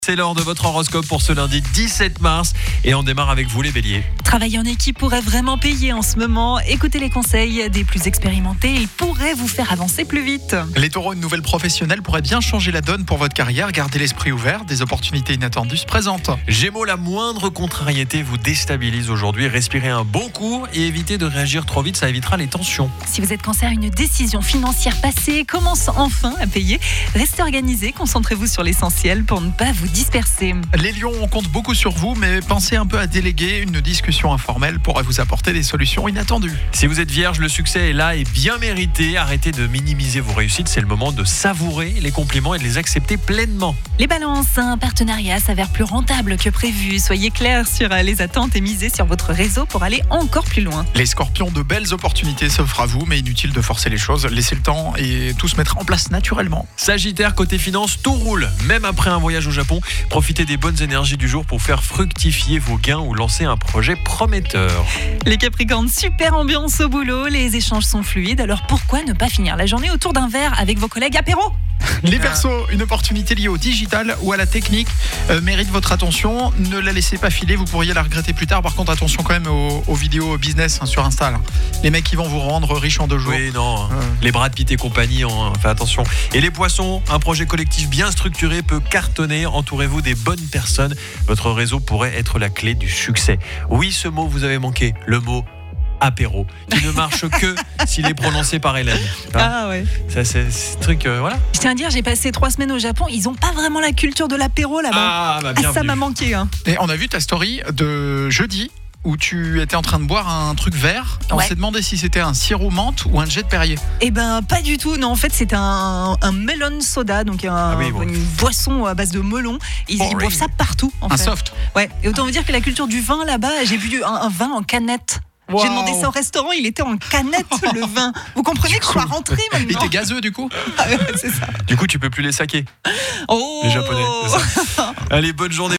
C'est l'heure de votre horoscope pour ce lundi 17 mars et on démarre avec vous les béliers. Travailler en équipe pourrait vraiment payer en ce moment. Écoutez les conseils des plus expérimentés, ils pourraient vous faire avancer plus vite. Les taureaux, une nouvelle professionnelle pourrait bien changer la donne pour votre carrière. Gardez l'esprit ouvert, des opportunités inattendues se présentent. Gémeaux, la moindre contrariété vous déstabilise aujourd'hui. Respirez un bon coup et évitez de réagir trop vite, ça évitera les tensions. Si vous êtes cancer, une décision financière passée commence enfin à payer. Restez organisé, concentrez-vous sur l'essentiel pour ne pas vous disperser. Les lions, on compte beaucoup sur vous, mais pensez un peu à déléguer. Une discussion informelle pourrait vous apporter des solutions inattendues. Si vous êtes vierge, le succès est là et bien mérité. Arrêtez de minimiser vos réussites, c'est le moment de savourer les compliments et de les accepter pleinement. Les balances, un partenariat s'avère plus rentable que prévu. Soyez clairs sur les attentes et misez sur votre réseau pour aller encore plus loin. Les scorpions, de belles opportunités s'offrent à vous, mais inutile de forcer les choses. Laissez le temps et tout se mettre en place naturellement. Sagittaire, côté finance, tout roule. Même après un voyage au Japon, profitez des bonnes énergies du jour pour faire fructifier vos gains ou lancer un projet prometteur. Les Capricornes, super ambiance au boulot, les échanges sont fluides, alors pourquoi ne pas finir la journée autour d'un verre avec vos collègues apéro ? Les Verseaux, une opportunité liée au digital ou à la technique mérite votre attention. Ne la laissez pas filer, vous pourriez la regretter plus tard. Par contre, attention quand même aux vidéos business sur Insta. Là. Les mecs qui vont vous rendre riche en 2 jours. Oui, non, les Brad Pitt et compagnie, faites attention. Et les Poissons, un projet collectif bien structuré peut cartonner. Entourez-vous des bonnes personnes. Votre réseau pourrait être la clé du succès. Oui, ce mot vous avez manqué, le mot apéro, qui ne marche que s'il est prononcé par Hélène. Ah ouais. Ça, c'est ce truc, voilà. Je tiens à dire, j'ai passé 3 semaines au Japon, ils ont pas vraiment la culture de l'apéro là-bas. Ah, bah bienvenue. Ça m'a manqué. Et on a vu ta story de jeudi où tu étais en train de boire un truc vert. On Ouais. s'est demandé si c'était un sirop menthe ou un jet de Perrier. Eh ben pas du tout, non, en fait c'est un melon soda, donc une boisson à base de melon. Ils boivent ça partout en Un fait. soft. Ouais, et autant vous dire que la culture du vin là-bas, j'ai bu un vin en canette. Wow. J'ai demandé ça au restaurant, il était en canette le vin. Vous comprenez que je sois rentrée Il maintenant. était gazeux du coup. Ah ouais, c'est ça. Du coup, tu peux plus les saquer, Oh. les Japonais. C'est ça. Allez, bonne journée.